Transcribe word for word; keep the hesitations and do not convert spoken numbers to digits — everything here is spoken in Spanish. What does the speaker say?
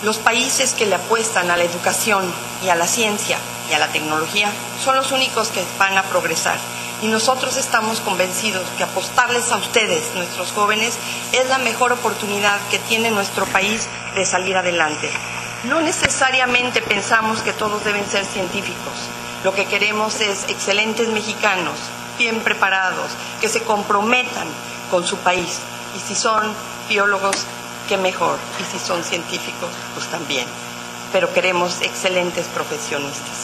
Los países que le apuestan a la educación y a la ciencia y a la tecnología son los únicos que van a progresar. Y nosotros estamos convencidos que apostarles a ustedes, nuestros jóvenes, es la mejor oportunidad que tiene nuestro país de salir adelante. No necesariamente pensamos que todos deben ser científicos. Lo que queremos es excelentes mexicanos, bien preparados, que se comprometan con su país. Y si son biólogos, qué mejor. Y si son científicos, pues también. Pero queremos excelentes profesionistas.